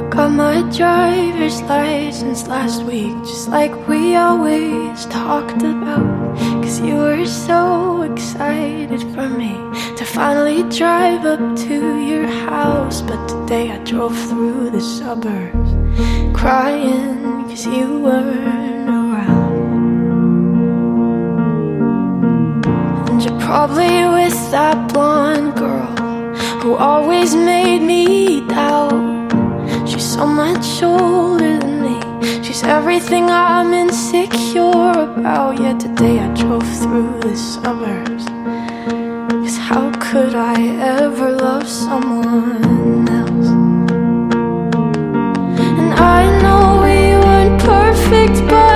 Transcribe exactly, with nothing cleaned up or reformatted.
Got my driver's license last week, just like we always talked about. Cause you were so excited for me to finally drive up to your house. But today I drove through the suburbs crying cause you weren't around. And you're probably with that blonde girl who always made me doubt. She's so much older than me, she's everything I'm insecure about. Yet today I drove through the suburbs, cause how could I ever love someone else? And I know we weren't perfect, but